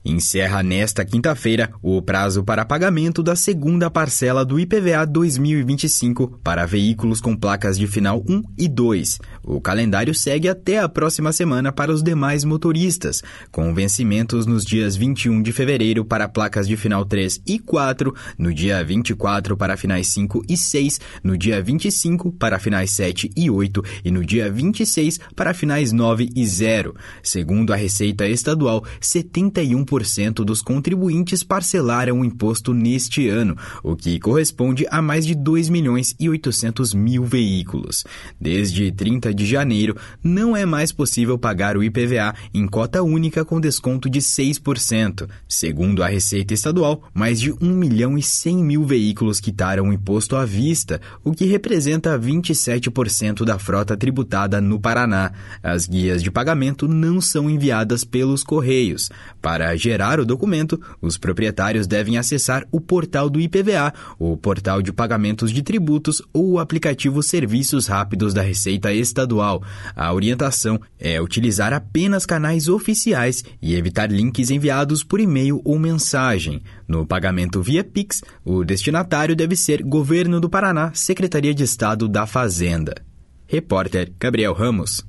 Encerra nesta quinta-feira o prazo para pagamento da segunda parcela do IPVA 2025 para veículos com placas de final 1 e 2. O calendário segue até a próxima semana para os demais motoristas, com vencimentos nos dias 21 de fevereiro para placas de final 3 e 4, no dia 24 para finais 5 e 6, no dia 25 para finais 7 e 8 e no dia 26 para finais 9 e 0. Segundo a Receita Estadual, 71% dos contribuintes parcelaram o imposto neste ano, o que corresponde a mais de 2.800.000 veículos. Desde 30 de janeiro, não é mais possível pagar o IPVA em cota única com desconto de 6%. Segundo a Receita Estadual, mais de 1.100.000 veículos quitaram o imposto à vista, o que representa 27% da frota tributada no Paraná. As guias de pagamento não são enviadas pelos Correios. Para gerar o documento, os proprietários devem acessar o portal do IPVA, o portal de pagamentos de tributos ou o aplicativo Serviços Rápidos da Receita Estadual. A orientação é utilizar apenas canais oficiais e evitar links enviados por e-mail ou mensagem. No pagamento via Pix, o destinatário deve ser Governo do Paraná, Secretaria de Estado da Fazenda. Repórter Gabriel Ramos.